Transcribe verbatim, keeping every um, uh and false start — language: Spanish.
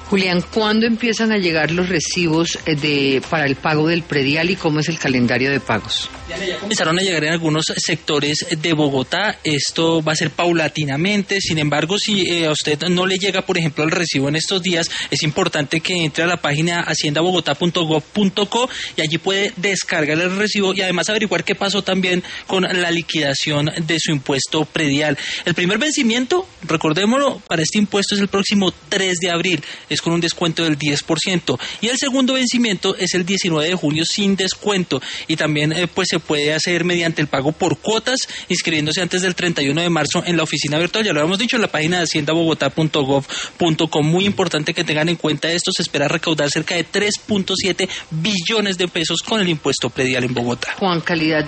Julián, ¿cuándo empiezan a llegar los recibos de para el pago del predial y cómo es el calendario de pagos? Ya comenzaron a llegar en algunos sectores de Bogotá. Esto va a ser paulatinamente. Sin embargo, si eh, a usted no le llega, por ejemplo, el recibo en estos días, es importante que entre a la página hacienda bogotá punto gov punto co y allí puede descargar el recibo y además averiguar qué pasó también con la liquidación de su impuesto predial. El primer vencimiento, recordémoslo, para este impuesto es el próximo tres de abril. Es con un descuento del diez por ciento. Y el segundo vencimiento es el diecinueve de junio sin descuento. Y también eh, pues se puede hacer mediante el pago por cuotas, inscribiéndose antes del treinta y uno de marzo en la oficina virtual. Ya lo habíamos dicho en la página de hacienda bogotá punto gov punto co. Muy importante que tengan en cuenta esto. Se espera recaudar cerca de tres punto siete billones de pesos con el impuesto predial en Bogotá. Juan, calidad